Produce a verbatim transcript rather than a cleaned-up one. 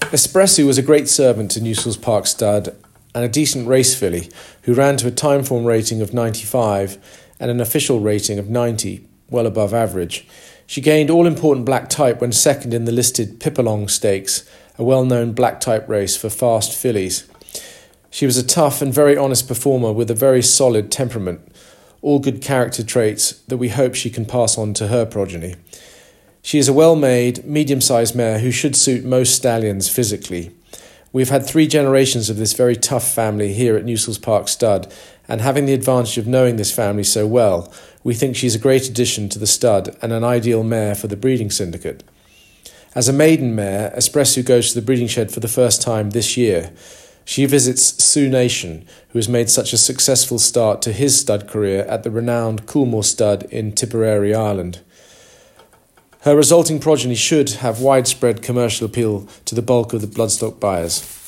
Espresso was a great servant to Newsells Park stud and a decent race filly who ran to a timeform rating of ninety-five and an official rating of ninety, well above average. She gained all-important black type when second in the listed Pippalong Stakes, a well-known black type race for fast fillies. She was a tough and very honest performer with a very solid temperament, all good character traits that we hope she can pass on to her progeny. She is a well-made, medium-sized mare who should suit most stallions physically. We've had three generations of this very tough family here at Newsells Park Stud, and having the advantage of knowing this family so well, we think she's a great addition to the stud and an ideal mare for the breeding syndicate. As a maiden mare, Espresso goes to the breeding shed for the first time this year. She visits Sioux Nation, who has made such a successful start to his stud career at the renowned Coolmore Stud in Tipperary, Ireland. Her resulting progeny should have widespread commercial appeal to the bulk of the bloodstock buyers.